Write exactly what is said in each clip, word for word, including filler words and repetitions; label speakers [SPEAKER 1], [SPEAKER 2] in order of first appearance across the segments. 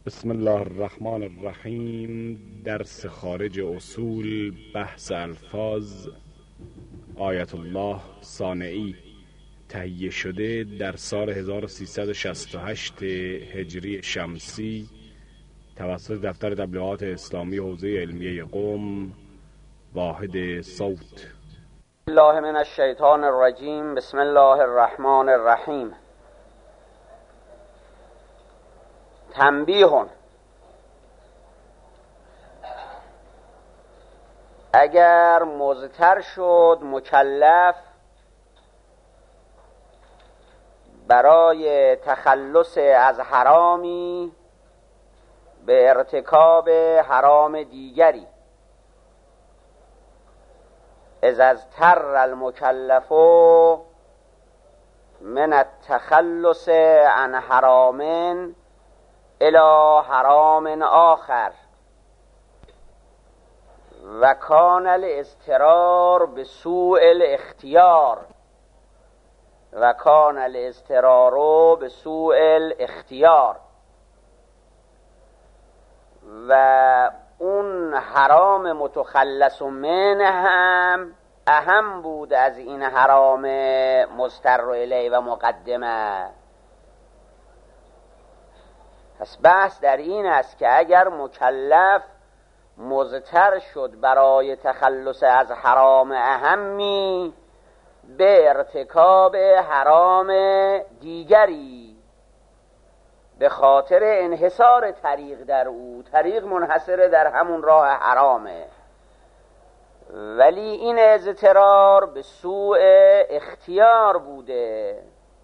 [SPEAKER 1] بسم الله الرحمن الرحیم. درس خارج اصول، بحث الفاظ. آیت الله صانعی، تهیه شده در سال هزار و سیصد و شصت و هشت هجری شمسی توسط دفتر تبلیغات اسلامی حوزه علمیه قم، واحد صوت.
[SPEAKER 2] الله من الشیطان الرجیم. بسم الله الرحمن الرحیم. تنبیه: اگر مضطر شد مکلف برای تخلص از حرامی به ارتکاب حرام دیگری، اذا اضطر المکلف من التخلص عن حرام الى حرام آخر و کان الاضطرار به سوء الاختیار و کان الاضطرار به سوء الاختیار و اون حرام متخلص منه هم اهم بود از این حرام مضطر الیه و مقدمه. پس بحث در این است که اگر مکلف مضطر شد برای تخلص از حرام اهمی به ارتکاب حرام دیگری به خاطر انحصار طریق در او، طریق منحصر در همون راه حرامه، ولی این اضطرار به سوء اختیار بوده،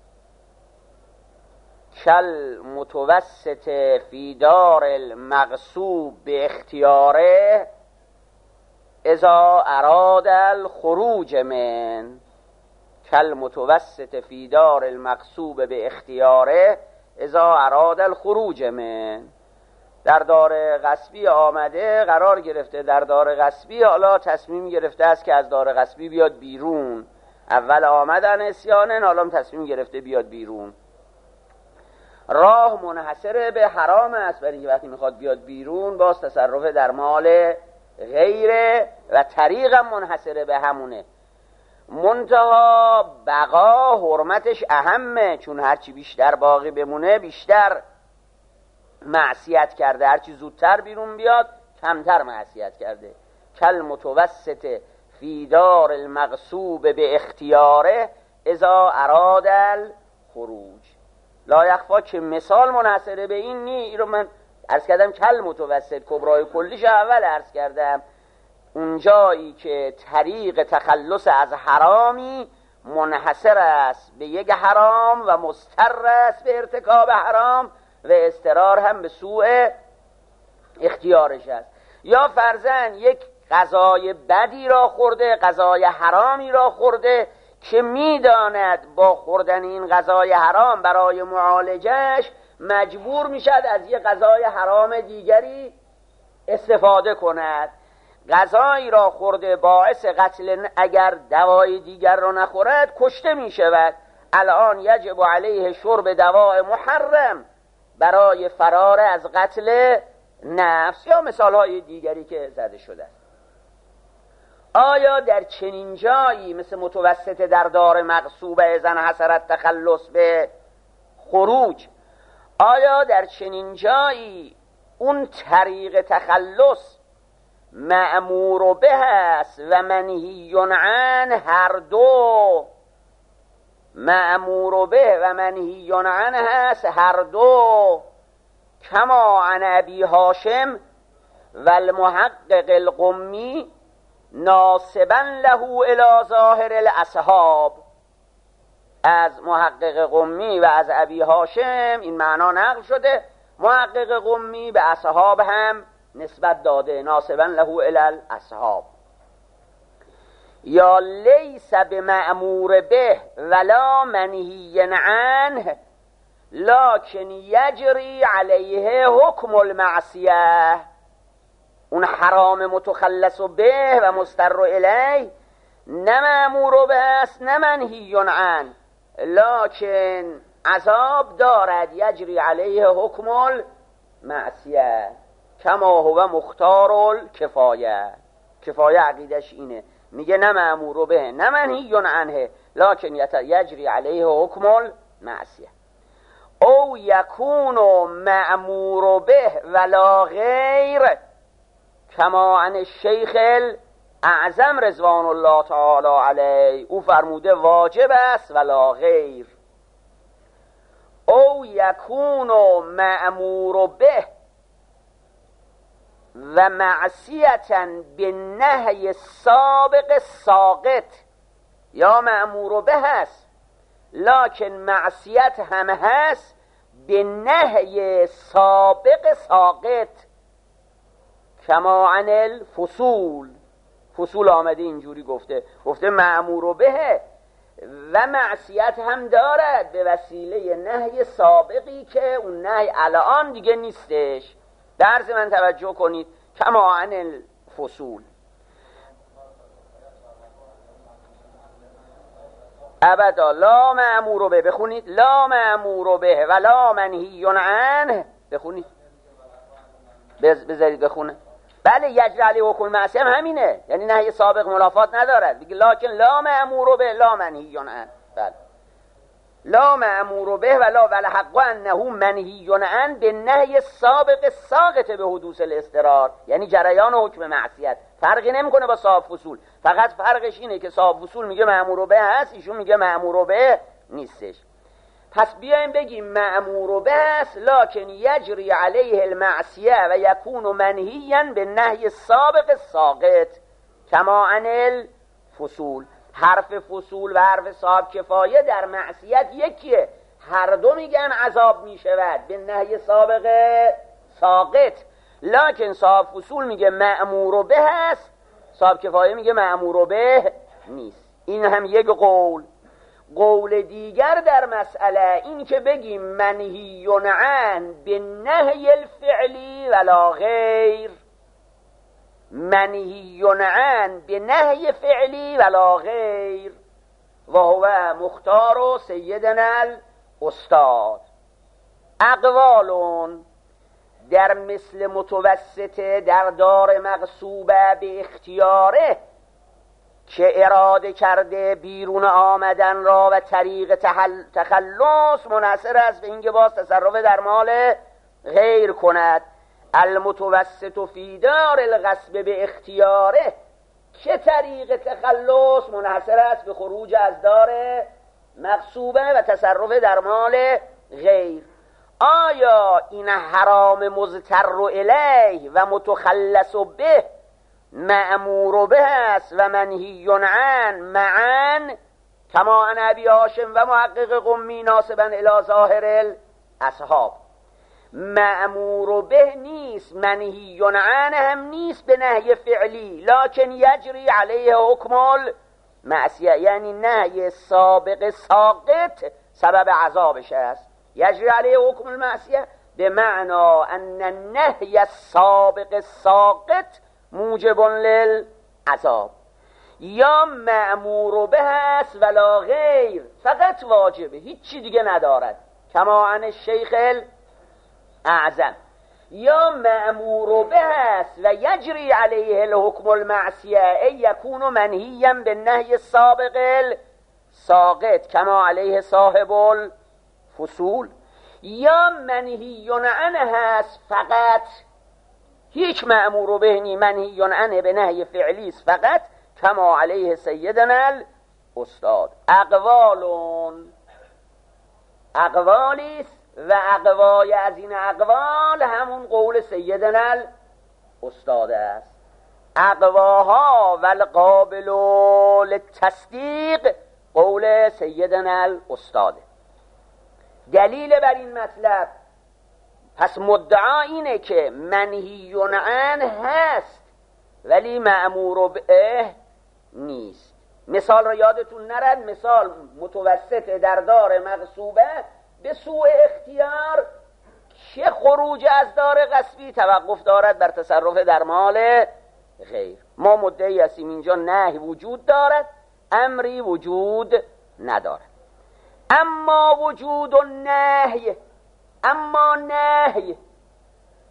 [SPEAKER 2] کل متوسط فی دار المغصوب به اختیاره اذا اراد الخروج من، کل متوسط فی دار المغصوب به اختیاره اذا اراد الخروج من. در دار غصبی آمده، قرار گرفته در دار غصبی، حالا تصمیم گرفته است که از دار غصبی بیاد بیرون. اول آمدن عصیانن، حالا تصمیم گرفته بیاد بیرون. راه منحصر به حرام است، برای اینکه وقتی میخواد بیاد بیرون باز تصرف در مال غیره و طریقم منحصر به همونه. منتها بقا حرمتش اهمه، چون هرچی بیشتر باقی بمونه بیشتر معصیت کرده، هرچی زودتر بیرون بیاد کمتر معصیت کرده. کل متوسط فی دار المغصوب به اختیاره اذا اراد الخروج. لا یخفا که مثال منحصره به این نی. این رو من عرض کردم کل متوسط، کبرای کلیش اول عرض کردم. اونجایی که طریق تخلص از حرامی منحصر است به یک حرام و مضطر است به ارتکاب حرام و اضطرار هم به سوء اختیارش است. یا فرضاً یک غذای بدی را خورده، غذای حرامی را خورده که میداند با خوردن این غذای حرام برای معالجش مجبور میشد از یک غذای حرام دیگری استفاده کند. غذایی را خورده باعث قتل، اگر دوای دیگر را نخورد کشته میشود. الان یجب علیه شرب دواء محرم برای فرار از قتل نفس، یا مثالهای دیگری که زده شده است. آیا در چنین جایی مثل متوسط در دار مغصوب اذن حسرت تخلص به خروج، آیا در چنین جایی اون طریق تخلص مأمور به است و منهی عنه؟ هر دو مأمور به و منهی عنه هست، هر دو. کما عن ابی هاشم و المحقق القمی ناسبا له الی ظاهر الاصحاب. از محقق قمی و از ابی هاشم این معنا نقل شده، محقق قمی به اصحاب هم نسبت داده، ناسبا له الی الاصحاب. یا لیس بمأمور به ولا منهی عنه لکن یجری علیه حکم المعصیه. اون حرام متخلص به و مضطر الیه نه مأمور به است نه منهی عنه، لکن عذاب دارد، یجری علیه حکم معصیت کما هو مختار الکفایه. کفایه عقیدش اینه، میگه نه مأمور به نه منهی عنه لکن یجری علیه حکم المعصیه. او یکون مأمور به ولا غیر کما عن الشیخ اعظم رضوان الله تعالی علیه. او فرموده واجب است ولا غیر. او یکون مأمور به و معصیتا به نهی سابق ساقط، یا مأمور به هست لکن معصیت هم هست به نهی سابق ساقط، کما عن الفصول. فصول آمده اینجوری گفته، گفته مأمور به و معصیت هم دارد به وسیله نهی سابقی که اون نهی الان دیگه نیستش. درس من توجه کنید، کما عن الفصول. ابدا لا مأمور به، بخونید لا مأمور به ولا منهی عنه، بخونید بذارید بخونه. بله یجری علیه حکم معصیه هم همینه، یعنی نهی سابق منافات ندارد، بگه لکن لا مأمور به لا منهی عنه. بله لا مأمور به ولا والحق انه منهی عنه به نهی سابق ساقط به حدوث الاضطرار، یعنی جریان حکم معصیت. فرقی نمیکنه با صاحب فصول، فقط فرقش اینه که صاحب فصول میگه مأمور به هست، ایشون میگه مأمور به نیستش. پس بیایم بگیم مأمور به است لکن یجری علیه المعصیه و یکون منهیا به نهی سابق ساقط کما عن الفصول. حرف فصول و حرف صاحب کفایه در معصیت یکیه، هر دو میگن عذاب میشود به نهی سابق ساقط، لکن صاحب فصول میگه مأمور به است، صاحب کفایه میگه مأمور به نیست. این هم یک قول. قول دیگر در مسئله این که بگیم منهی عن به نهی الفعلی ولا غیر، منهی عن به نهی فعلی ولا غیر، و هو مختار سیدنا الاستاد. اقوالون در مثل متوسطه در دار مغصوبه به اختیاره که اراده کرده بیرون آمدن را و طریق تخلص منحصر است به اینکه باز تصرف در مال غیر کند. المتوسط فی دار الغصب به اختیاره که طریق تخلص منحصر است به خروج از دار مغصوبه و تصرف در مال غیر. آیا این حرام مضطر الیه و متخلص به مأمور به است و منهی عن معن کما عن ابی هاشم و محقق قمی ناسبا الی ظاهر الاصحاب؟ مأمور به نیست، منهی عن هم نیست به نهی فعلی، لکن یجری علیه حکم المعصیه، یعنی نهی سابق ساقط سبب عذابش است. یجری علیه حکم المعصیه به معنا ان النهی السابق ساقط موجب للعذاب. یا مأمور به است ولا غیر، فقط واجبه، هیچی دیگه ندارد، کما عن الشیخ الاعظم. یا مأمور به است و یجری علیه الحکم المعصیه ای یکون منهیا به نهی سابق ساقط کما علیه صاحب الفصول. یا منهی عنه هست فقط، هیچ مأمور به نی، منهی عنه به نهی فعلی است فقط کما علیه سیدنا الاستاد. اقوالون اقوالی است و اقوای از این اقوال همون قول سیدنا الاستاد است. اقواها و القابل للتصدیق قول سیدنا الاستاد. دلیل بر این مطلب، پس مدعا اینه که منهی عنه هست ولی مأمور به نیست. مثال را یادتون نرد، مثال متوسط در دار مغصوبه به سوء اختیار که خروج از دار غصبی توقف دارد بر تصرف در مال غیر. ما مدعی هستیم اینجا نهی وجود دارد، امری وجود ندارد. اما وجود النهی، اما نهی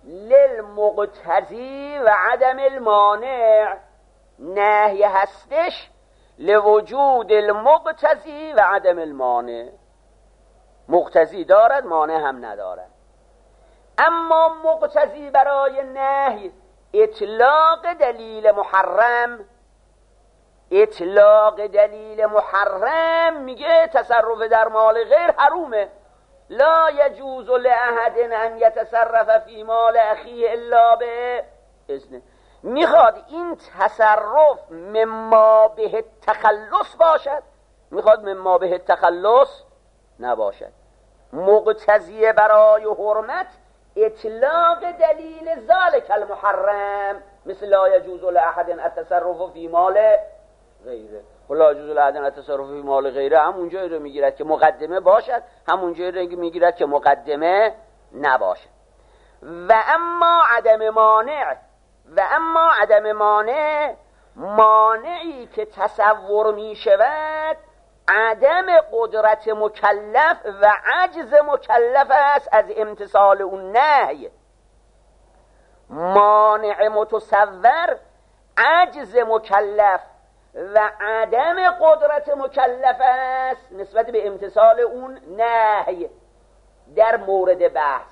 [SPEAKER 2] للمقتضی و عدم المانع، نهی هستش لوجود المقتضی و عدم المانع، مقتضی دارد مانع هم ندارد. اما مقتضی برای نهی اطلاق دلیل محرم، اطلاق دلیل محرم میگه تصرف در مال غیر حرومه، لا یجوز لأحد ان یتصرف فی مال اخیه الا به اذنه. میخواد این تصرف مما به تخلص باشد، میخواد مما به تخلص نباشد. مقتضی برای حرمت اطلاق دلیل ذالک المحرم، مثل لا یجوز لأحد التصرف فی مال غیره. لا یجوز لأحد التصرف فی مال غیره همون جایی رو میگیرد که مقدمه باشد، همون جایی رو میگیرد که مقدمه نباشد. و اما عدم مانع، و اما عدم مانع، مانعی که تصور می شود عدم قدرت مکلف و عجز مکلف است از امتثال اون نهی. مانع متصور عجز مکلف و عدم قدرت مکلف است نسبت به امتثال اون نهی در مورد بحث.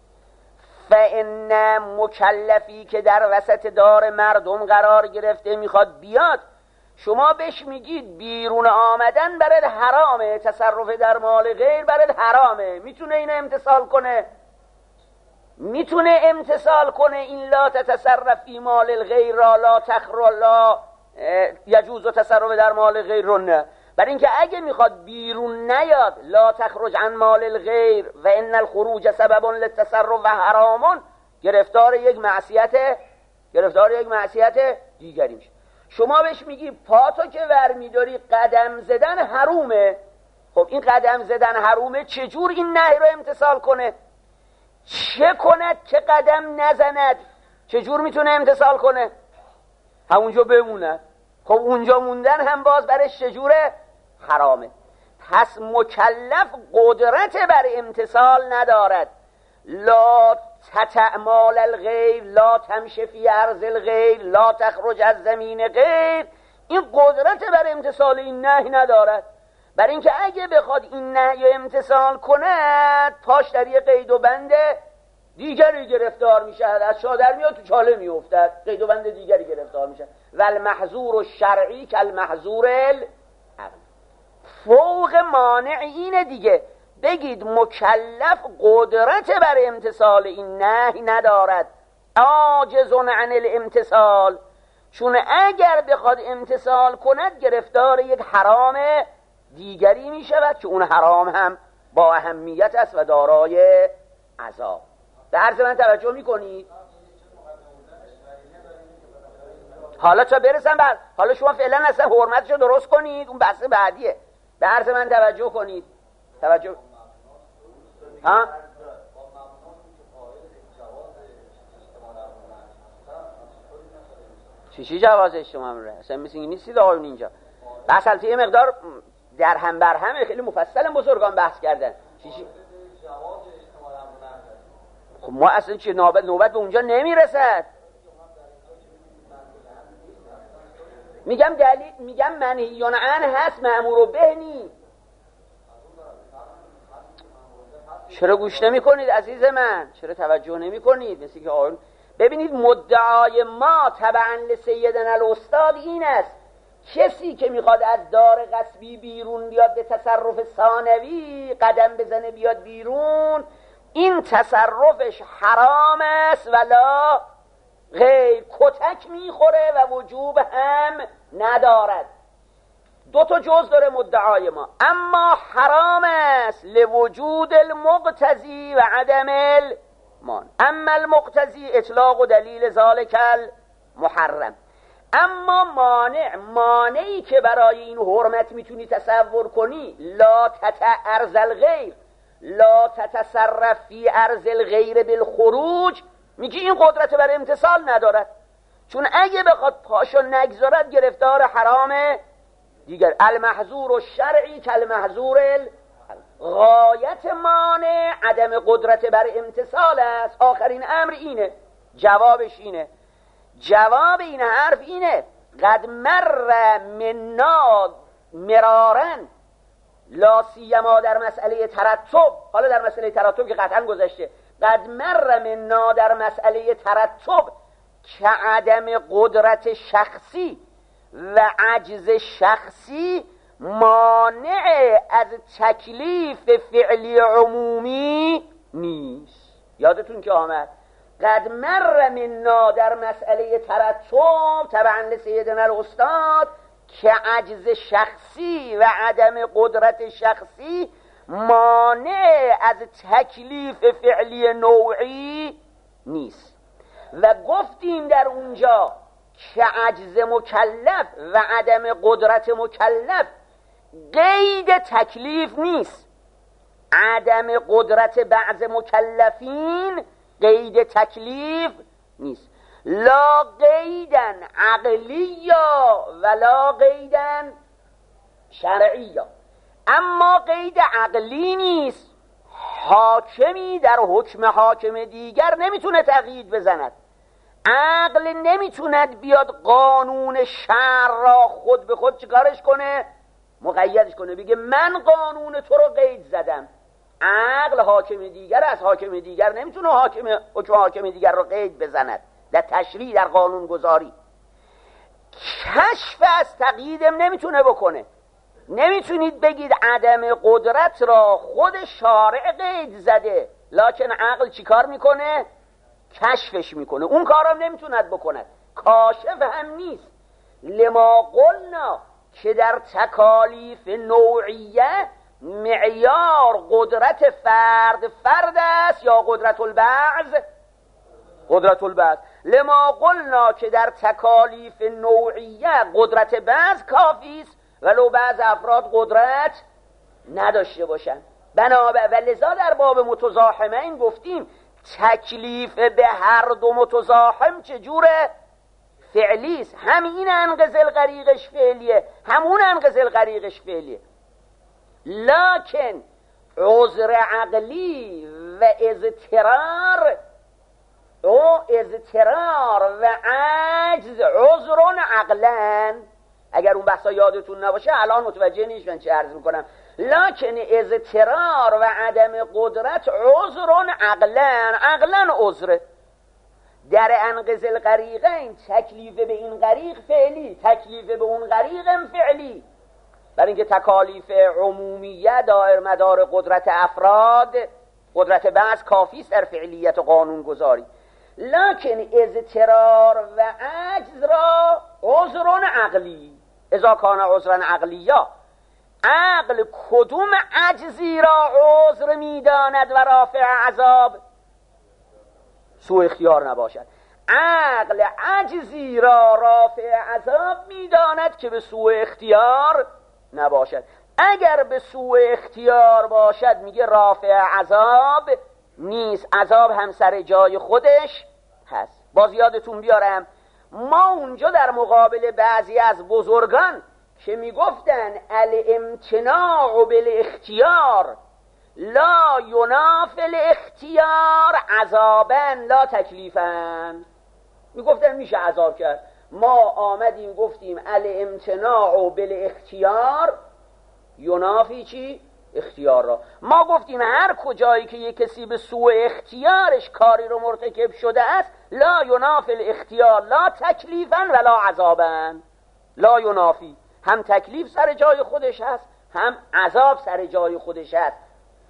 [SPEAKER 2] فإن مکلفی که در وسط دار مردم قرار گرفته میخواد بیاد، شما بهش میگید بیرون آمدن برات حرامه، تصرف در مال غیر برات حرامه، میتونه اینو امتثال کنه؟ میتونه امتثال کنه این لا تتصرف فی مال الغیر را لا تخر لا یجوز و تصرف در مال غیر رو نه؟ برای اینکه اگه میخواد بیرون نیاد لا تخرج عن مال الغیر و ان الخروج سبب للتصرف و حرامون، گرفتار یک معصیت، گرفتار یک معصیت دیگری میشه. شما بهش میگی پاتو که ور میداری قدم زدن حرومه، خب این قدم زدن حرومه، چجور این نهی رو امتثال کنه؟ چه کند که قدم نزند؟ چجور میتونه امتثال کنه؟ همونجا بمونه. خب اونجا موندن هم باز برش چجوره؟ حرامه. پس مکلف قدرت بر امتثال ندارد. لا تتعمال الغیر، لا تمشی فی ارض الغیر، لا تخرج از زمین غیر، این قدرت بر امتثال این نهی ندارد. برای اینکه اگه بخواد این نهی امتثال کند پاش در یه قید و بند دیگری گرفتار میشه، از چادر میاد تو چاله میافتد، قید و بند دیگری گرفتار میشه. و المحظور الشرعی کالمحظور العقلی. فوق مانع اینه دیگه، بگید مکلف قدرت بر امتثال این نهی ندارد، عاجز عن الامتثال، چون اگر بخواد امتثال کند گرفتار یک حرام دیگری می شود که اون حرام هم با اهمیت است و دارای عذاب. به عرض من توجه می کنید؟ حالا تا برسم بعد، حالا شما فعلا اصلا حرمتشو درست کنید، اون بحث بعدیه. به عرض من توجه کنید. توجه ها؟ چی چی جواز اجتماع رو اصلا مثل این نیستید آقایون اینجا. بحث البته یه مقدار در هم بر همه خیلی مفصل بزرگان بحث کردن. چی چی؟ خب ما اصلا چی نوبت نوبت به اونجا نمیرسد. میگم دلیل، میگم منهیون عنه هست، مأمور به نیست. چرا گوش نمی کنید عزیز من؟ چرا توجه نمی کنید؟ مثل که آقایون ببینید مدعای ما تبعا لسیدنا الاستاد این است، کسی که میخواد از دار غصبی بیرون بیاد به تصرف ثانوی قدم بزنه بیاد بیرون، این تصرفش حرام است ولا غیر، کتک میخوره و وجوب هم ندارد. دو تا جز داره مدعای ما، اما حرام است لوجود المقتضی و عدم المان. اما المقتضی اطلاق و دلیل ذالک المحرم. اما مانع، مانعی که برای این حرمت میتونی تصور کنی، لا تتعرض الغیر، لا تتصرف فی ارض الغیر بالخروج، میگی این قدرت بر امتثال ندارد، چون اگه بخواد پاشو نگذارد گرفتار حرام دیگر. المحظور الشرعی کالمحظور غایت مانع عدم قدرت بر امتثال است. آخرین امر اینه، جوابش اینه. جواب این حرف اینه: قد مر منا مرارن، لا سیما در مسئله ترتب. حالا در مسئله ترتب که قطعا گذشته، قد مر منا در مسئله ترتب که عدم قدرت شخصی و عجز شخصی مانع از تکلیف فعلی عمومی نیست. یادتون که آمد قد مر منا در مسئله ترتب تبعا لسیدنا الاستاد که عجز شخصی و عدم قدرت شخصی مانع از تکلیف فعلی نوعی نیست. و گفتیم در اونجا که عجز مکلف و عدم قدرت مکلف قید تکلیف نیست. عدم قدرت بعض مکلفین قید تکلیف نیست. لا قیدن عقلیا ولا قیدن شرعیا. اما قید عقلی نیست. حاکمی در حکم حاکم دیگر نمیتونه تقیید بزند. عقل نمیتوند بیاد قانون شرع را خود به خود چیکارش کنه؟ مقیدش کنه، بگه من قانون تو رو قید زدم. عقل حاکم دیگر از حاکم دیگر نمیتونه حاکم حکم حاکم دیگر رو قید بزند در تشریع، در قانون گذاری. کشف از تقییدم نمیتونه بکنه. نمیتونید بگید عدم قدرت را خود شارع قید زده، لکن عقل چیکار میکنه؟ کشفش میکنه. اون کارم نمیتوند بکند. کاشف هم نیست. لما قلنا که در تکالیف نوعیه معیار قدرت فرد فرد است یا قدرت البعض قدرت البعض. لما قلنا که در تکالیف نوعیه قدرت بعض کافی است ولو بعض افراد قدرت نداشته باشند. بنابراین و لذا در باب متزاحمین گفتیم تکلیف به هر دو متزاحم چجوره؟ فعلی است. هم این انقض الغریقش فعلیه، همون انقض الغریقش فعلیه. لکن عذر عقلی و اضطرار او اضطرار و عجز عذر عقلن. اگر اون بحثا یادتون نباشه الان متوجه نیستن چه عرض میکنم. لکن اضطرار و عدم قدرت عذر عقلن، عقلن عذره. در انقض الغریقین تکلیف به این غریق فعلی، تکلیف به اون غریق هم فعلی. برای اینکه تکالیف عمومیه دائر مدار قدرت افراد، قدرت بعض کافی است در فعلیت قانون گذاری. لکن اضطرار و عجز را عذر عقلی اذا کان عذرا عقلیا. عقل کدوم عجزی را عذر میداند و رافع عذاب؟ سوء اختیار نباشد. عقل عجزی را رافع عذاب میداند که به سوء اختیار نباشد. اگر به سوء اختیار باشد میگه رافع عذاب نیست، عذاب هم سر جای خودش هست. باز یادتون بیارم ما اونجا در مقابل بعضی از بزرگان که میگفتن الامتناع بالاختیار لا ینافی الاختیار عذابا لا تکلیفا، میگفتن میشه عذاب کرد. ما آمدیم گفتیم الامتناع بالاختیار ینافی چی؟ اختیار را. ما گفتیم هر کجایی که یک کسی به سوء اختیارش کاری رو مرتکب شده است لا ینافی الاختیار لا تکلیفا ولا عذابا. لا ینافی، هم تکلیف سر جای خودش هست هم عذاب سر جای خودش هست.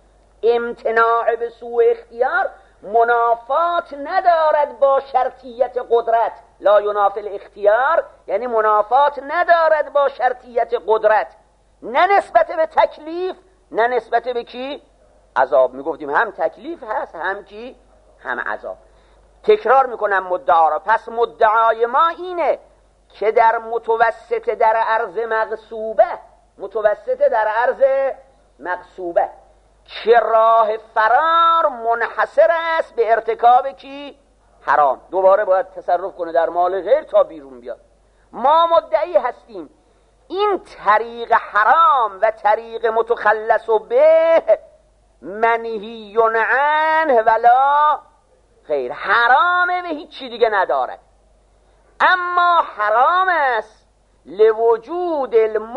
[SPEAKER 2] امتناع به سوء اختیار منافات ندارد با شرطیت قدرت. لا ینافی الاختیار یعنی منافات ندارد با شرطیت قدرت، نه نسبت به تکلیف نه نسبت به کی؟ عذاب. میگفتیم هم تکلیف هست هم کی؟ هم عذاب. تکرار میکنم مدعا را. پس مدعای ما اینه که در متوسط در عرض مغصوبه، متوسط در عرض مغصوبه که راه فرار منحصر است به ارتکاب کی؟ حرام. دوباره باید تصرف کنه در مال غیر تا بیرون بیاد. ما مدعی هستیم این طریق حرام و طریق متخلص و به منهی عنه ولا غیر، حرامه و هیچی دیگه نداره. اما حرام است لوجود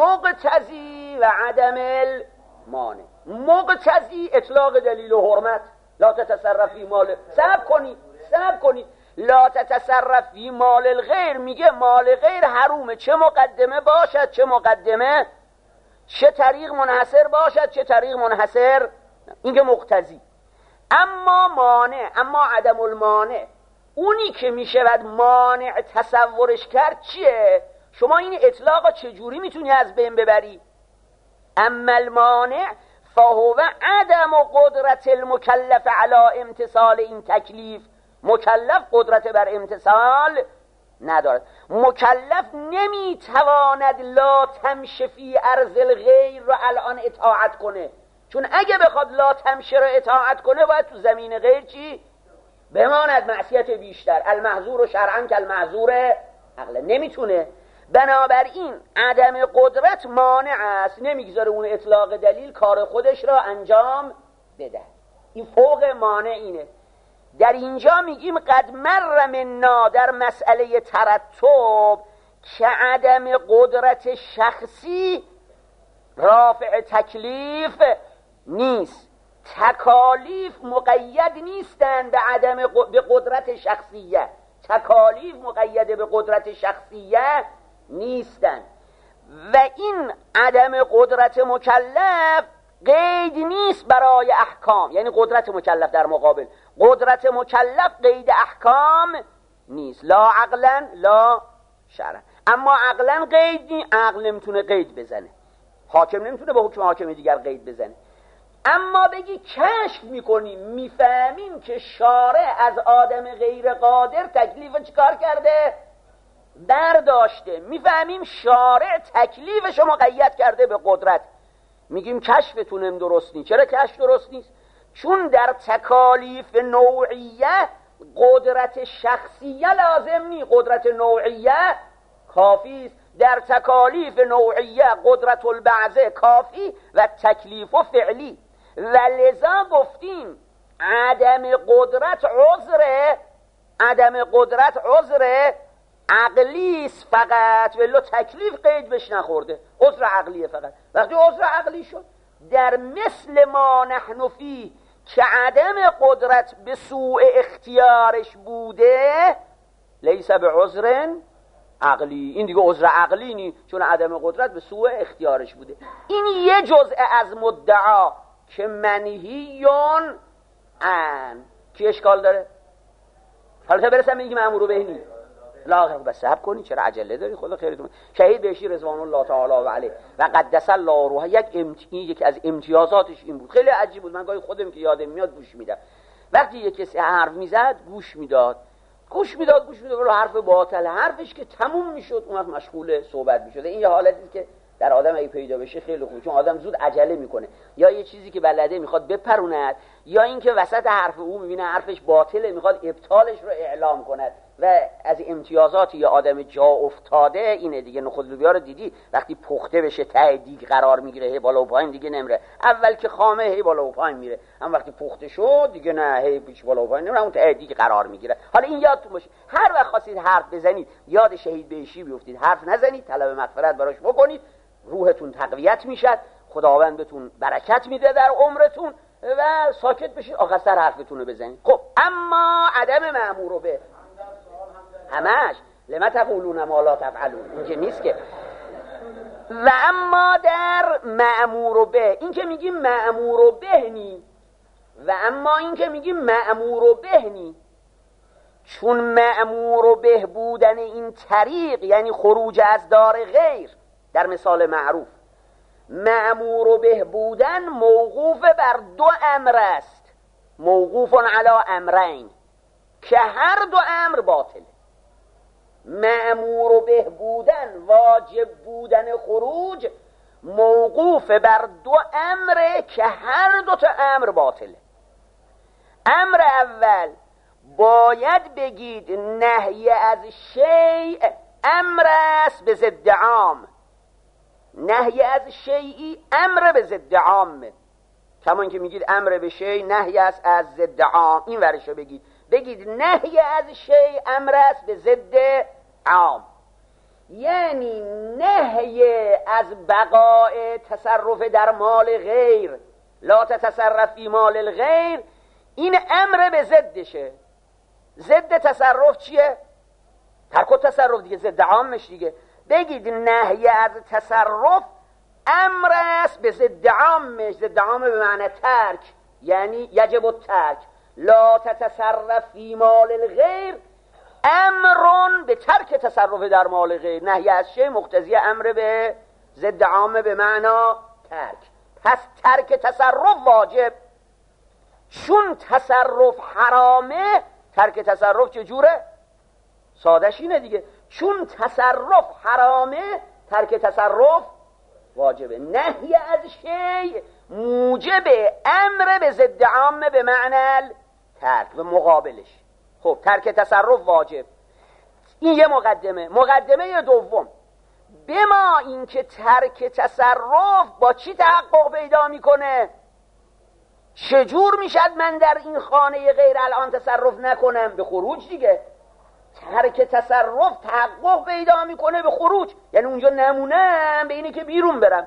[SPEAKER 2] المقتضی و عدم المانع. مقتضی اطلاق دلیل و حرمت، لا تتصرف فی مال، صبر کنید صبر کنید لا تتصرف فی مال الغیر، میگه مال غیر حرومه، چه مقدمه باشد چه مقدمه، چه طریق منحصر باشد چه طریق منحصر، این که مقتضی. اما مانع، اما عدم المانع، اونی که میشود مانع تصورش کرد چیه؟ شما این اطلاق چجوری میتونی از بین ببری؟ اما المانع فهو عدم قدرت المکلف علی امتثال این تکلیف. مکلف قدرت بر امتثال ندارد، مکلف نمیتواند لا تمشی فی ارض الغیر رو الان اطاعت کنه، چون اگه بخواد لا تمشی رو اطاعت کنه باید تو زمین غیر چی؟ بماند معصیت بیشتر. المحظور شرعا که المحظور عقلا، نمیتونه. بنابراین عدم قدرت مانع است، نمیگذاره اون اطلاق دلیل کار خودش را انجام بده. این فوق مانع اینه. در اینجا میگیم قد مر منا در مسئله ترتب که عدم قدرت شخصی رافع تکلیف نیست، تکالیف مقید نیستند به عدم به قدرت شخصیه، تکالیف مقید به قدرت شخصیه نیستند. و این عدم قدرت مکلف قید نیست برای احکام، یعنی قدرت مکلف در مقابل قدرت مکلف قید احکام نیست، لا عقلا لا شرعا. اما عقلا قید نیست، عقل نمیتونه قید بزنه، حاکم نمیتونه به حکم حاکم دیگر قید بزنه. اما بگی کشف میکنیم میفهمیم که شارع از آدم غیر قادر تکلیف چیکار کرده؟ برداشته. میفهمیم شارع تکلیفشو مقید کرده به قدرت، میگیم کشفتونم درست نیست. چرا کشف درست نیست؟ چون در تکالیف نوعیه قدرت شخصیه لازم نیست، قدرت نوعیه کافی است. در تکالیف نوعیه قدرت البعضه کافی و تکلیف و فعلی، و لذا گفتیم عدم قدرت عذره، عدم قدرت عذره عقلی است فقط، ولو تکلیف قید بهش نخورده، عذر عقلیه فقط. وقتی عذر عقلی شد در مثل ما نحن فی که عدم قدرت به سوء اختیارش بوده لیس به عذر عقلی، این دیگه عذر عقلی نی، چون عدم قدرت به سوء اختیارش بوده. این یه جزء از مدعا که منهیون عن کی اشکال داره؟ حالا تا برسم میگیم امرو بهنی لا بس صبر کنی، چرا عجله داری؟ خدا خیرتون. شهید بهشتی رضوان الله تعالی و علیه و قدس الله روح یک امت... یکی از امتیازاتش این بود، خیلی عجیب بود. من گاهی خودم که یادم میاد گوش میدم، وقتی یک کسی حرف میزد گوش میداد گوش میداد گوش میداد ولی حرف باطل، حرفش که تموم میشد اون وقت مشغول صحبت میشد. این یه حالتی که در آدم اگه پیدا بشه خیلی خوبه، چون آدم زود عجله میکنه، یا یه چیزی که بلده میخواد بپروند، یا اینکه وسط حرف او میبینه حرفش باطله میخواد ابطالش رو اعلام کند. و از امتیازاتی یه آدم جا افتاده اینه دیگه. نخود لوبیا رو دیدی وقتی پخته بشه ته دیگ قرار میگیره، هی بالا و پایین دیگه نمیره. اول که خامه هی بالا و پایین میره، اما وقتی پخته شد دیگه نه، هی پیش بالا و پایین نمیره، اون ته دیگ قرار میگیره. حالا این یادتون باشه هر وقت خواستید حرف بزنید یاد شهید بهشتی بیفتید، حرف نزنید، طلب مغفرت براش بکنید، روحتون تقویت میشد، خداوند بهتون برکت میده در عمرتون و ساکت بشید، آخر سر حرفتون رو بزنید. خب اما عدم مأمور به همش لما تقولون ما لا تفعلون این که نیست که. و اما در مأمور به این که میگیم مأمور به نی، و اما این که میگیم مأمور به نی، چون مأمور به بودن این طریق یعنی خروج از دار غیر، در مثال معروف مأمور به بودن موقوف بر دو امر است، موقوف علی امرین که هر دو امر باطل. مأمور به بودن واجب بودن خروج موقوف بر دو امر که هر دو تا امر باطله. امر اول باید نهی از شیئی امر به ضد عامه. کمان که میگید امر به شیء نهی است از ضد عام، این ورشو بگید، بگید نهی از شیء امر است به ضد عام، یعنی نهی از بقاء تصرف در مال غیر، لا تتصرف فی مال الغیر، این امر به ضدشه. ضد تصرف چیه؟ ترک التصرف دیگه، ضد عامش دیگه. بگید نهی از تصرف امر است به ضد عامش. ضد عام به معنی ترک، یعنی یجب الترک. لا تتصرف فی مال الغیر امرون به ترک تصرف در مال غیر. نهی از شیء مقتضی امر به ضد عام به معنی ترک. پس ترک تصرف واجب. چون تصرف حرامه ترک تصرف چجوره؟ سادش اینه دیگه، چون تصرف حرامه ترک تصرف واجبه. نهی از شیء موجب امر به ضد عام به معنی ترک و مقابلش. خب ترک تصرف واجب، این یه مقدمه. مقدمه دوم، بما اینکه ترک تصرف با چی تحقق پیدا میکنه؟ چجور میشد من در این خانه غیر الان تصرف نکنم؟ به خروج دیگه. ترک تصرف تحقق پیدا میکنه به خروج، یعنی اونجا نمونم به اینه که بیرون برم.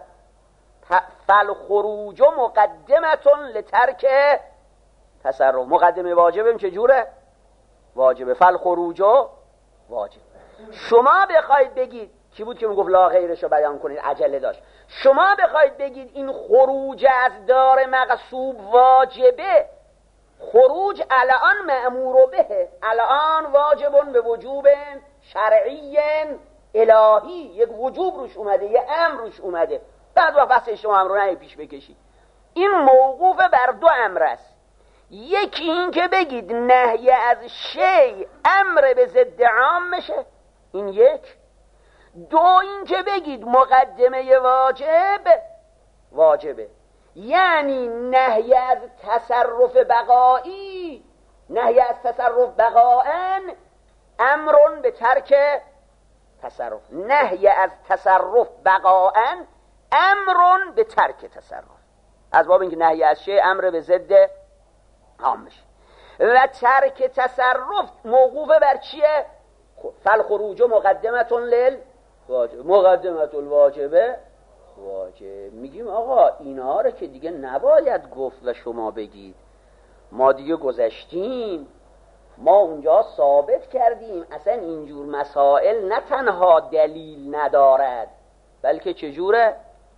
[SPEAKER 2] فالخروج مقدمتون لترک تصرف. مقدمه واجبم چجوره؟ واجبه. فالخروج واجب. شما بخواید بگید، کی بود که میگفت لا غیرشو بیان کنید، عجله داشت. شما بخواید بگید این خروج از دار مغصوب واجبه، خروج الان مأمور به، الان واجبون به وجوب شرعی الهی، یک وجوب روش اومده، یک امر روش اومده. بعد وقت بحث شما امر رو نه پیش بکشید. این موقوف بر دو امر است. یکی این که بگید نهی از شیء امر به ضد عام میشه، این یک. دو این که بگید مقدمه واجب واجبه، یعنی نهی از تصرف بقایی، نهی از تصرف بقاءن امرون به ترک تصرف. نهی از تصرف بقاءن امرون به ترک تصرف، از باب اینکه نهی از شیء امر به ضد عام میشه. و ترک تصرف موقوف بر چیه؟ فالخروج مقدمتون لیل واجب. مقدمت الواجبه واجب. میگیم آقا اینها رو که دیگه نباید گفت و شما بگید، ما دیگه گذشتیم، ما اونجا ثابت کردیم اصلا اینجور مسائل نه تنها دلیل ندارد بلکه چجوره؟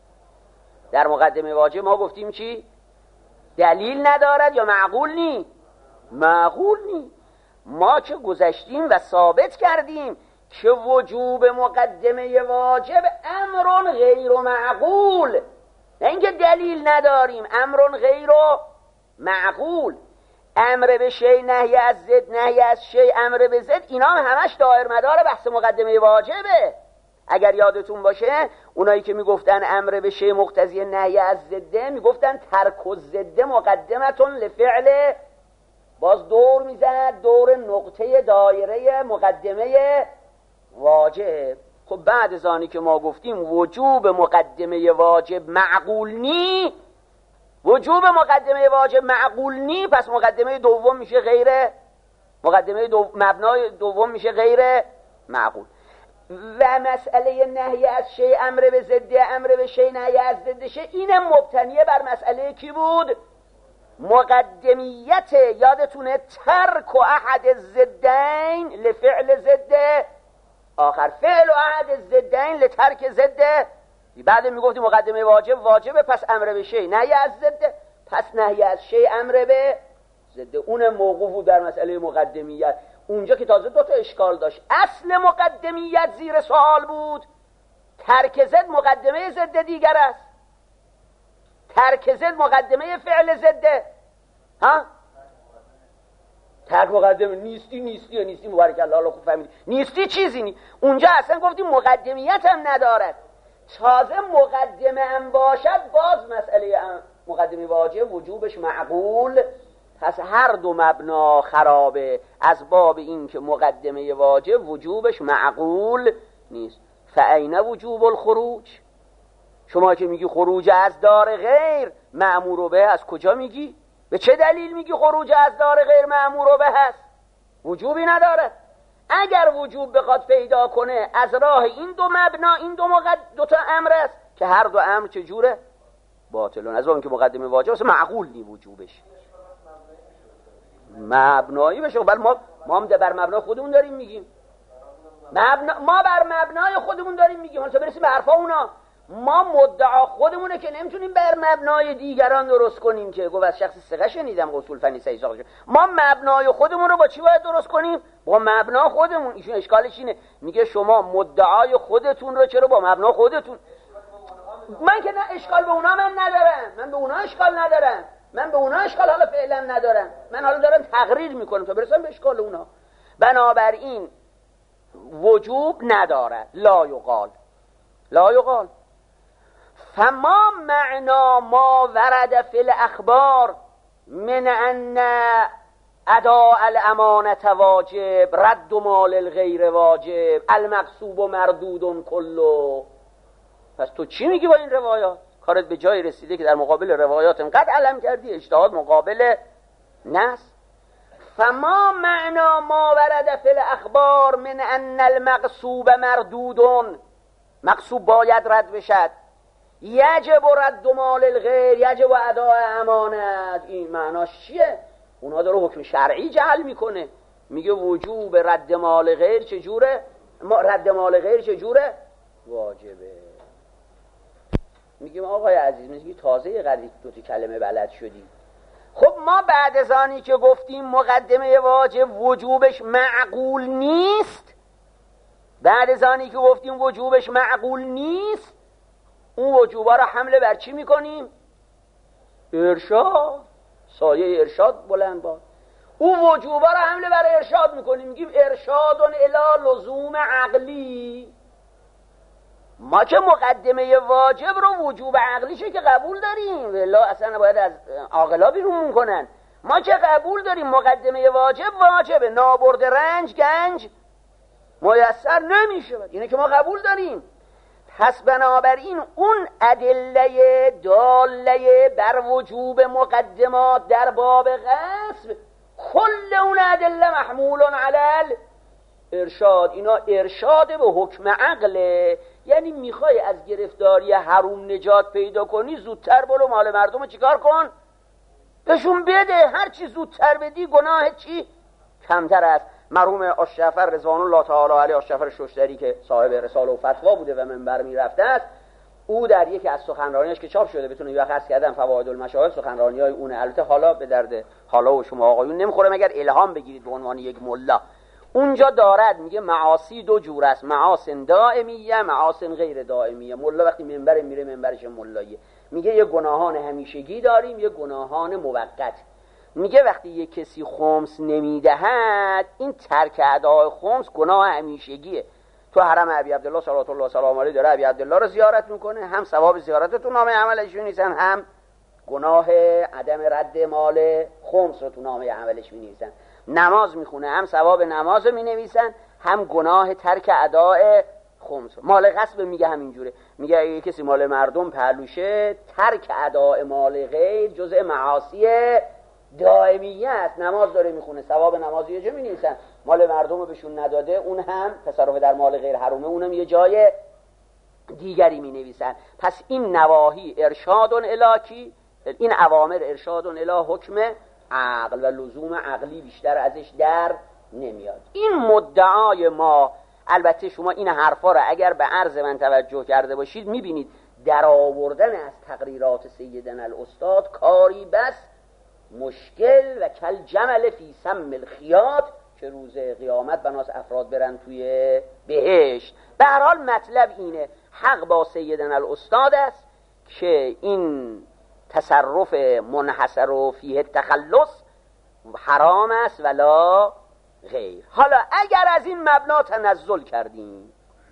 [SPEAKER 2] در مقدمه واجب ما گفتیم چی؟ دلیل ندارد یا معقول نی؟ معقول نی. ما که گذشتیم و ثابت کردیم که وجوب مقدمه واجب امرون غیر معقول، نه اینکه دلیل نداریم، امرون غیر معقول. امر به شیء نهی از ضد، نهی از شیء امر به ضد، اینا هم همش دایر مدار بحث مقدمه واجبه. اگر یادتون باشه اونایی که میگفتن امر به شیء مقتضی نهی از ضد میگفتن ترک الضد مقدمتون لفعل، باز دور میزد دور نقطه دایره مقدمه واجب. خب بعد از آنی که ما گفتیم وجوب مقدمه واجب معقول نی، وجوب مقدمه واجب معقول نی، پس مقدمه دوم میشه غیر، مقدمه دو... مبنای دوم میشه غیر معقول. و مسئله نهی از شیء امر به ضد، امر به شیء نهی از ضد شه، این مبتنیه بر مسئله کی بود؟ مقدمیت. یادتونه ترک و احد الضدین لفعل ضد آخر، فعل و احد الضدین لترک ضد. بعد میگفتی مقدمه واجب واجبه، پس امر به شیء نهی از ضد، پس نهی از شیء امر به ضد. اون موقوف بود در مسئله مقدمیت. اونجا که تازه دو تا اشکال داشت، اصل مقدمیت زیر سوال بود، ترک ضد مقدمه ضد دیگر است، ترک ضد مقدمه فعل ضده. ها ترک مقدمه نیستی، نیستی و نیستی مبارک الله، الله خوب فهمیدی، نیستی چیزی نی. اونجا اصلا گفتیم مقدمیت هم ندارد، تازه مقدمه هم باشد باز مسئله مقدمه واجب وجوبش معقول. پس هر دو مبنا خرابه از باب این که مقدمه واجب وجوبش معقول نیست. فأین وجوب الخروج؟ شما که میگی خروج از دار غیر مأمور به از کجا میگی؟ به چه دلیل میگی خروج از دار غیر مأمور به هست؟ وجوبی نداره. اگر وجوب بخواد پیدا کنه از راه این دو مبنا، این دو مقد دو تا امر است که هر دو امر چجوره؟ باطلون. از اون که مقدمه واجب است معقول نی وجوبش، مبنایی بشه. بل ما ما هم بر مبنا خودمون داریم میگیم، مبنا ما بر مبنای خودمون داریم میگیم. حالا برسیم به حرفا اونا. ما مدعا خودمونه که نمیتونیم بر مبنای دیگران درست کنیم که گفت از شخص ثقه شنیدم اصول فنی صحیح ساخته شد. ما مبنای خودمون رو با چی باید درست کنیم؟ با مبنا خودمون. ایشون اشکالش اینه، میگه شما مدعای خودتون رو چرا با مبنا خودتون؟ من که نه اشکال به اونا من ندارم، من به اونا اشکال ندارم، من به اونا اشکال حالا فعلا ندارم، من حالا دارم تقریر میکنم تا برسم به اشکال اونا. بنابراین وجوب ندارد. لا یقال لا یقال فما معنا ما ورد فی الاخبار من ان اداء الامانه واجب، رد مال الغیر واجب، المغصوب مردود کلو. پس تو چی میگی با این روایات؟ کارت به جای رسیده که در مقابل روایات انقدر علم کردی، اجتهاد مقابل نص. فما معنا ما ورد فی الاخبار من ان المغصوب مردود، مغصوب باید رد بشد، یجب رد مال الغیر، یجب اداء امانت. این معناش چیه؟ اونا داره حکم شرعی جعل میکنه، میگه وجوب رد مال غیر چجوره؟ رد مال غیر چجوره؟ واجبه. میگیم آقای عزیز، میگی تازه قدری دو تا کلمه بلد شدی. خب ما بعد از آنی که گفتیم مقدمه واجب وجوبش معقول نیست، بعد از آنی که گفتیم وجوبش معقول نیست، اون وجوبا رو حمله بر چی میکنیم؟ ارشاد. سایه ارشاد بلند باد. اون وجوبا رو حمله بر ارشاد میکنیم، میگیم ارشادون الی لزوم عقلی. ما که مقدمه واجب رو وجوب عقلیشه که قبول داریم، ولی اصلا باید از عاقلا بیرون کنن. ما که قبول داریم مقدمه واجب واجبه، نابرد رنج گنج میسر نمیشه، اینه که ما قبول داریم. پس بنابراین اون ادله داله بر وجوب مقدمات در باب غصب، کل اون ادله محمول علی ارشاد، اینا ارشاد به حکم عقله. یعنی میخوای از گرفتاری حروم نجات پیدا کنی، زودتر برو مال مردم رو چیکار کن؟ بهشون بده. هر چی زودتر بدی گناه چی؟ کمتر است. مرحوم آشجعفر رضوان الله تعالی علیه، آشجعفر ششتری که صاحب رساله و فتوا بوده و منبر میرفته است، او در یکی از سخنرانیاش که چاپ شده، بتونه یا خاص کردن فواید المشاهد، سخنرانی‌های اون البته حالا به درد حالا و شما آقایون نمیخوره مگر الهام بگیرید به عنوان یک ملا. اونجا دارد میگه معاصی دو جور است، معاصن دائمیه، معاصن غیر دائمیه. ملا وقتی منبر میره منبرش ملاییه. میگه یه گناهان همیشگی داریم، یه گناهان موقت. میگه وقتی یه کسی خمس نمیدهد، این ترک ادای خمس گناه همیشگیه. تو حرم ابی عبدالله صلوات الله سلام علیه داره ابی عبدالله رو زیارت میکنه، هم ثواب زیارت تو نامه عملش می‌نویسن، هم گناه عدم رد مال خمس رو تو نامه عملش می‌نویسن. نماز میخونه، هم ثواب نماز رو مینویسن، هم گناه ترک ادای خمس. مال غصب میگه همینجوره، میگه اگه کسی مال مردم پهلوشه، ترک ادای مال غیر جزء معاصی دائمیه است. نماز داره میخونه، ثواب نماز یه جا مینویسن، مال مردم رو بهشون نداده، اون هم تصرف در مال غیر حرومه، اونم یه جای دیگری مینویسن. پس این نواهی ارشادون الی، این اوامر ارشادون الی حکم عقل و لزوم عقلی بیشتر ازش در نمیاد. این مدعای ما. البته شما این حرفا را اگر به عرض من توجه کرده باشید میبینید در آوردن از تقریرات سیدنا الاستاد کاری بس مشکل و کل جمل فی سم الخیاط که روز قیامت بناس افراد برن توی بهشت. به هر حال مطلب اینه، حق با سیدنا الاستاد است که این تصرف منحصر و فیه تخلص حرام است ولا غیر. حالا اگر از این مبنا تنزل کردیم،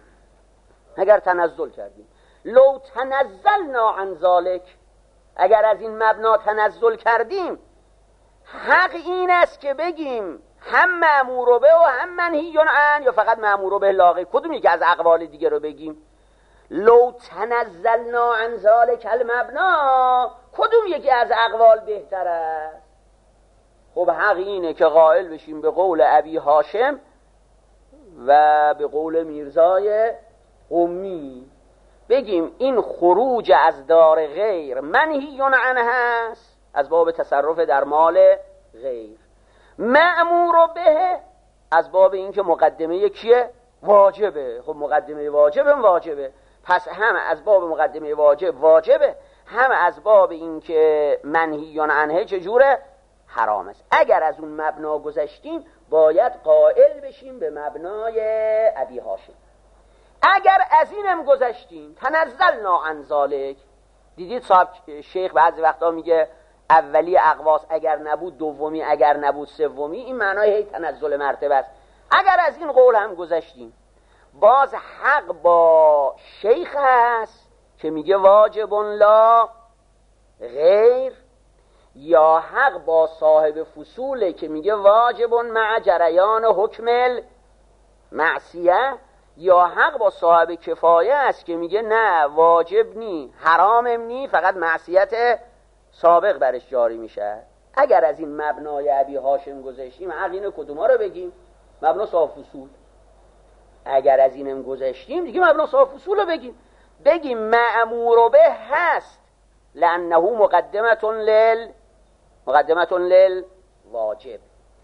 [SPEAKER 2] اگر تنزل کردیم لو تنزلنا عن ذلک، اگر از این مبنا تنزل کردیم، حق این است که بگیم هم مأمور به و هم منهی عن، یا فقط مأمور به لا غیر، کدومی که از اقوال دیگه رو بگیم؟ لو تنزلنا عن ذلک المبنا، کدوم یکی از اقوال بهتر است؟ خب حق اینه که قائل بشیم به قول ابی هاشم و به قول میرزای قمی، بگیم این خروج از دار غیر منهی عنه هست، از باب تصرف در مال غیر، مأمور به از باب این که مقدمه کیه؟ واجبه. خب مقدمه واجبه واجبه، پس هم از باب مقدمه واجب واجبه، هم از باب این که منهی عنه چجوره؟ حرام است. اگر از اون مبنا گذشتیم باید قائل بشیم به مبنای ابی هاشم. اگر از اینم گذشتیم تنزلنا عن ذالک، دیدید صاحب شیخ بعضی وقتا میگه اولی اقواس اگر نبود دومی، اگر نبود سومی، این معنای هی تنزل مرتبه است. اگر از این قول هم گذشتیم باز حق با شیخ هست که میگه واجب لا غیر، یا حق با صاحب فصوله که میگه واجب مع جریان حکم معصیه، یا حق با صاحب کفایه است که میگه نه واجب نی حرامم نی، فقط معصیت سابق برش جاری میشه. اگر از این مبنای ابی هاشم گذشتیم حق اینه کدوما رو بگیم؟ مبنا صاحب فصول. اگر از اینم گذشتیم دیگه مبنا صاحب فصول رو بگیم، بگیم مأمور به هست لانه مقدمه لل مقدمه لل واجب،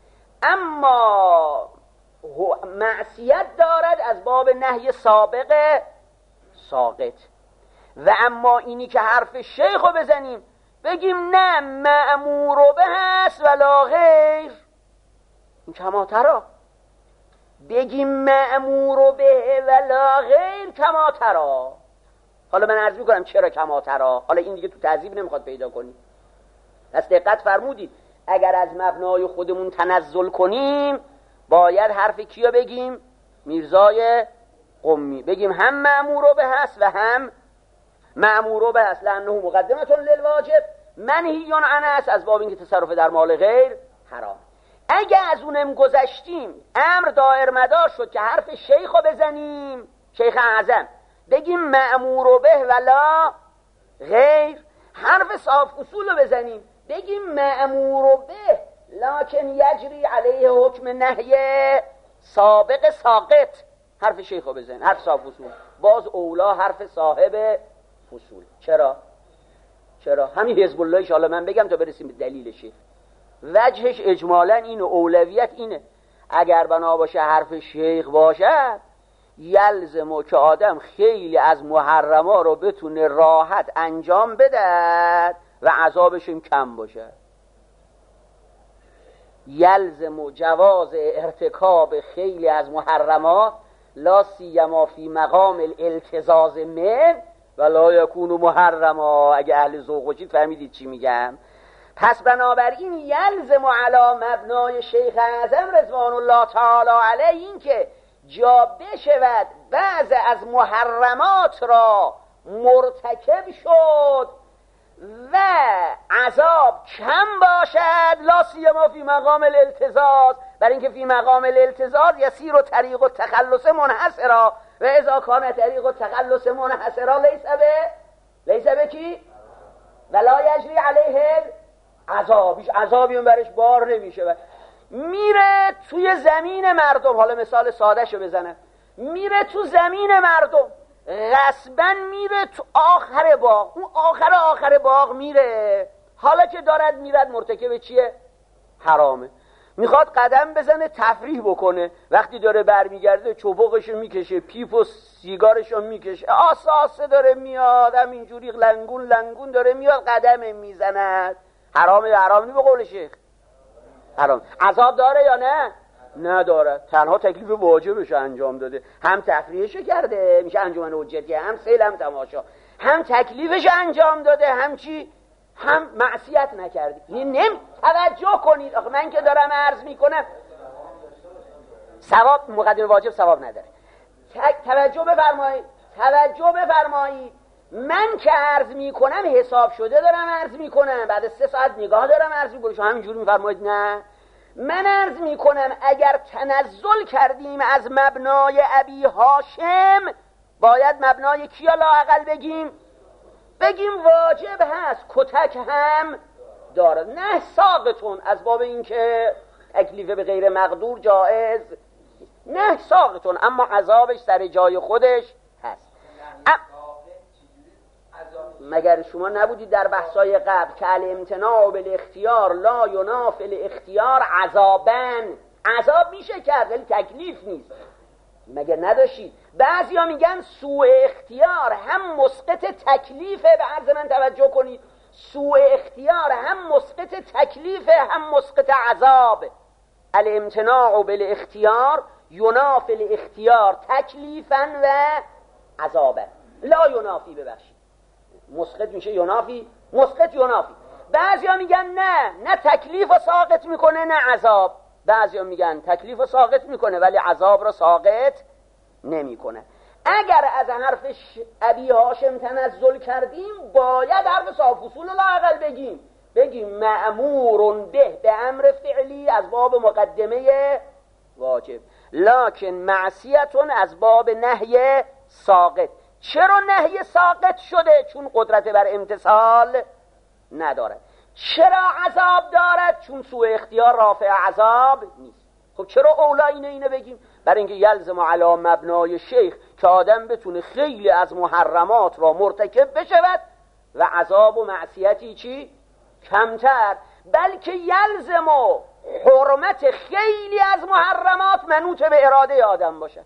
[SPEAKER 2] اما معصیت دارد از باب نهی سابق ساقط. و اما اینی که حرف شیخ رو بزنیم بگیم نه مأمور به هست ولا غیر، این کما ترا، بگیم مأمور به ولا غیر کما ترا. حالا من عرض میکنم چرا کما ترا، حالا این دیگه تو تعذیب نمیخواد پیدا کنی. پس دقت فرمودید اگر از مبنای خودمون تنزل کنیم باید حرف کیو بگیم؟ میرزای قمی، بگیم هم مأمور به هست و هم مأمور به هست لانه مقدمه للواجب منهی عنه است، از باب اینکه تصرف در مال غیر حرام. اگه از اونم گذشتیم امر دایر مدار شد که حرف شیخ رو بزنیم، شیخ اعظم، بگیم مأمور به ولا غیر، حرف صاحب اصول رو بزنیم بگیم مأمور به لکن یجری علیه حکم نهی سابق ساقط، حرف شیخ رو بزن، حرف صاحب اصول، باز اولا حرف صاحب اصول. چرا؟ چرا؟ همین حزب الله ان من بگم تا برسیم به دلیلش. وجهش اجمالا اینه، اولویت اینه، اگر بنا باشه حرف شیخ باشه یلزمه که آدم خیلی از محرما رو بتونه راحت انجام بده و عذابش کم باشه. یلزمه جواز ارتکاب خیلی از محرمات لا سیما فی مقام الالتزاز من ولا یکون محرما. اگه اهل ذوق و چیز فهمیدید چی میگم. پس بنابراین یلزم علی مبنای شیخ اعظم رضوان الله تعالی علیه این که جا بشود بعض از محرمات را مرتکب شد و عذاب کم باشد، لا سیما فی مقام الالتزاز، برای اینکه فی مقام الالتزاز یسیر و طریق و تخلص منحصرا و اذا کان طریق و تخلص منحصرا لیس به لیس به کی ولا یجری علیه عذابش، عذابی اون برش بار نمیشه. میره توی زمین مردم، حالا مثال ساده شو بزنم، میره تو زمین مردم غصبا میره تو آخر باغ، اون آخر آخر باغ میره، حالا که دارد میرد مرتکب چیه؟ حرامه. میخواد قدم بزنه تفریح بکنه، وقتی داره برمیگرده چوبقشو میکشه، پیپ و سیگارشو میکشه، آسه آسه داره میاد، همینجوری لنگون لنگون داره میاد، قدم میزند. حرامه یا حرام نی به قول شیخ؟ حرام. عذاب داره یا نه؟ نداره، تنها تکلیف واجبش انجام داده، هم تفریحشو کرده میشه انجمن حجتی، هم سیل هم تماشا، هم تکلیفش انجام داده، هم چی؟ هم معصیت نکرده. نمی توجه کنید، آخه من که دارم عرض میکنم ثواب مقدم واجب ثواب نداره. توجه بفرمایید، توجه بفرمایید، من که عرض میکنم حساب شده دارم عرض میکنم، بعد سه ساعت نگاه دارم عرض میکنم، شما همینجوری میفرمایید نه. من عرض میکنم اگر تنزل کردیم از مبنای ابی هاشم باید مبنای کیا لااقل بگیم؟ بگیم واجب هست، کتک هم دارد، نه ساقتون، از باب اینکه تکلیف به غیر مقدور جائز، نه ساقتون، اما عذابش سر جای خودش هست. مگر شما نبودید در بحثای قبل که الامتناع بالاختیار لا ینافی الاختیار عذابن، عذاب میشه کرد ولی تکلیف نیست، مگر نداشتید؟ بعضیا میگن سوء اختیار هم مسقط تکلیفه، به عرض من توجه کنید، سوء اختیار هم مسقط تکلیفه هم مسقط عذاب. الامتناع بالاختیار ینافی الاختیار تکلیفا و عذابا، لا ینافی، ببخشید مسقط میشه ینافی، مسقط ینافی. بعضیا میگن نه نه تکلیف رو ساقط میکنه نه عذاب، بعضیا میگن تکلیف رو ساقط میکنه ولی عذاب رو ساقط نمیکنه. اگر از حرف ابی هاشم تنزل کردیم باید حرف صاحب اصول رو لااقل بگیم، بگیم مأمور به به امر فعلی از باب مقدمه واجب، لکن معصیتون از باب نهی ساقط. چرا نهی ساقط شده؟ چون قدرت بر امتثال ندارد. چرا عذاب دارد؟ چون سوء اختیار رافع عذاب نیست. خب چرا اولا اینه اینه بگیم؟ برای اینکه یلزم علی مبنای شیخ که آدم بتونه خیلی از محرمات را مرتکب بشود و عذاب و معصیتی چی؟ کمتر، بلکه یلزم و حرمت خیلی از محرمات منوط به اراده آدم باشد.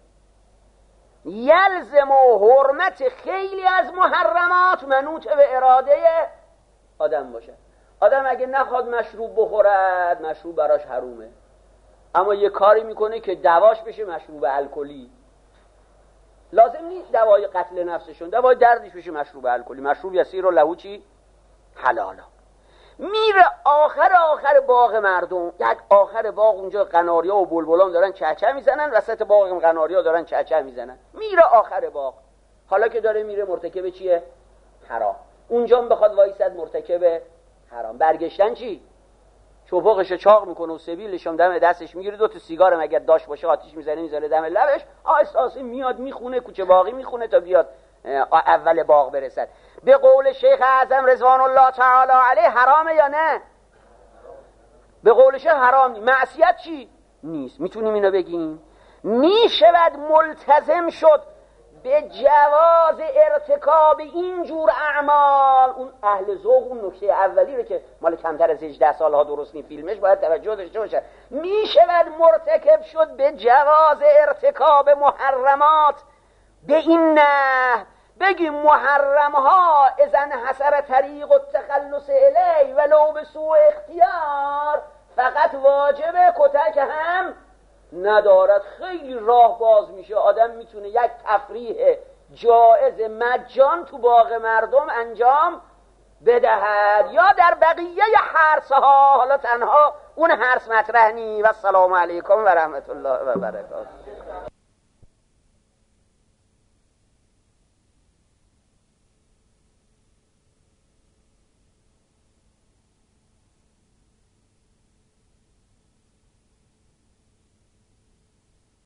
[SPEAKER 2] یلزم و حرمت خیلی از محرمات منوط به اراده آدم باشد. آدم اگه نخواد مشروب بخورد، مشروب براش حرومه، اما یه کاری میکنه که دواش بشه مشروب الکلی. لازم نیست دوای قتل نفسشون، دوای دردش بشه مشروب الکلی. مشروب یسیر و لهو چی؟ حلالا. میره آخر آخر باغ مردم، یک آخر باغ اونجا قناریا و بلبلان دارن چهچه میزنن، وسط باغ قناریا دارن چهچه میزنن، میره آخر باغ، حالا که داره میره مرتکب چیه؟ حرام. اونجا هم بخواد وایسد مرتکب حرام، برگشتن چی؟ چوباقشو چاق میکنه و سبیلش هم دم دستش میگیره، دو تا سیگارم اگر داش باشه آتیش میزنه میذاره دم لبش، آهسته میاد میخونه، کوچه باقی میخونه تا بیاد اول باغ برسد. به قول شیخ اعظم رضوان الله تعالی علیه حرامه یا نه؟ به قول شیخ حرام نیست. معصیت چی؟ نیست. میتونیم اینو بگیم؟ میشود ملتزم شد به جواز ارتکاب اینجور اعمال. اون اهل ذوق اون نکته اولی رو که مال کمتر از هجده سالها درست نی فیلمش باید توجه داشته باشه. میشود مرتکب شد به جواز ارتکاب محرمات به این نه بگیم محرمها اذن حسر طریق و تخلص الی ولو به سوء اختیار فقط واجبه، کتک هم ندارد. خیلی راه باز میشه، آدم میتونه یک تفریح جائز مجان تو باغ مردم انجام بدهد یا در بقیه حرسها. حالا تنها اون حرس مطرح نی. و السلام علیکم و رحمت الله و برکاته.